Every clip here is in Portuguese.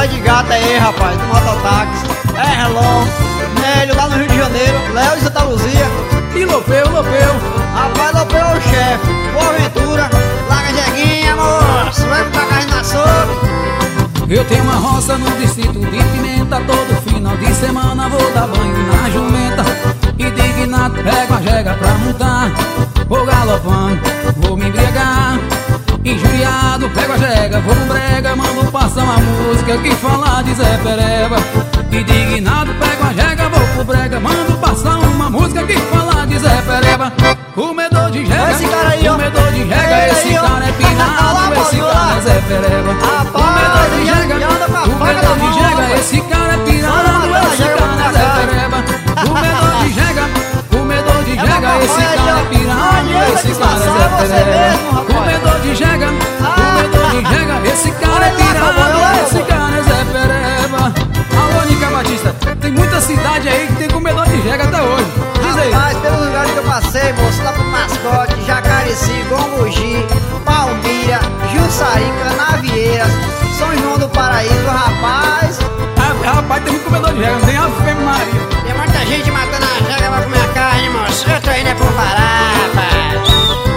voz de gato aí, rapaz, do mototáxi. É Relon, Nélio lá no Rio de Janeiro, Léo de Santa Luzia. E Lopeu. Rapaz, Lopeu é o chefe. Boa aventura, larga jeguinha, moço. Vai pra casa na sopa. Eu tenho uma roça no distrito de Pimenta. Todo final de semana vou dar banho na jumenta. Indignado, pego a jega pra montar. Vou galopando, vou me embriagar. Injuriado, pego a jega, vou no brega. Mando passar uma música que fala de Zé Pereba. Indignado, pego a jega, vou pro brega. Mando passar uma música que fala de Zé Pereba. Comedor de jega, esse cara aí, ó. comedor de jega. Esse cara é pinado, esse cara é Zé Pereba. Comedor de jega, comedor de jega. Esse cara é pinado, esse cara é Zé Pereba. Comedor de jega, comedor de jega. Esse cara é pinado, esse cara é Zé Pereba. Comedor de jega, comedor de jega. Esse cara é pirado, esse cara é Zé Pereba. Alô, Nica Batista, tem muita cidade aí que tem comedor de jega até hoje. Diz aí. Rapaz, pelos lugares que eu passei, moço, lá pro Mascote, Jacareci, Gongogi, Palmira, Jussari, Canavieiras, São João do Paraíso, rapaz. Rapaz, tem muito comedor de jega, não tem Ave Maria. Tem muita gente matando a jega pra comer a carne, moço. Eu tô indo é pro Pará, rapaz.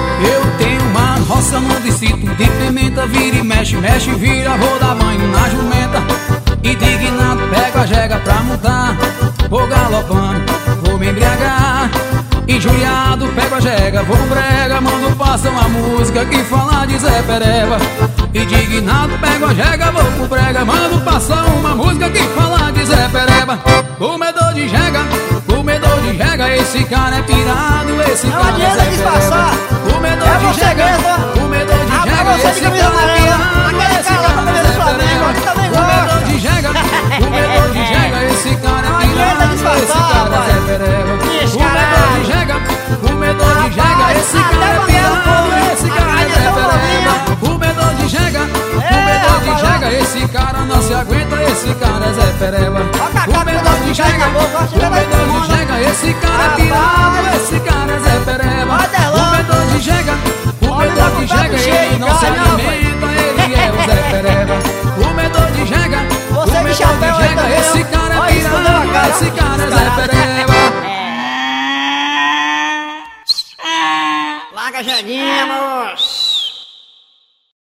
Eu tenho uma roça no distrito de Pimenta. Vira e mexe, mexe, vira. Vou dar banho na jumenta. Indignado, pego a jega pra montar. Vou galopando, vou me embriagar. Injuriado, pego a jega, vou no brega. Mando passar uma música que fala de Zé Pereba. Indignado, pego a jega, vou pro brega. Mando passar uma música que fala de Zé Pereba. Comedor de jega, comedor de jega. Esse cara é pirado, esse cara é Zé Pereba. Comedor de jega, comedor de jega. Esse cara é pirado, esse cara é Zé Pereba. Comedor de jega, comedor de jega. Esse cara é pirado, esse cara é Zé Pereba. Comedor de jega, comedor de jega. Esse cara é pirado, esse cara é Zé Pereba. Comedor de jega, comedor de jega. Esse cara não se aguenta, esse cara é Zé Pereba. Comedor de jega, comedor de jega. Esse cara é pirado, esse cara é Zé Pereba. Comedor de jega, comedor de jega. Ele não se alimenta, ele é o Zé Pereba. Comedor de jega, comedor de jega. Esse cara é pirado, esse cara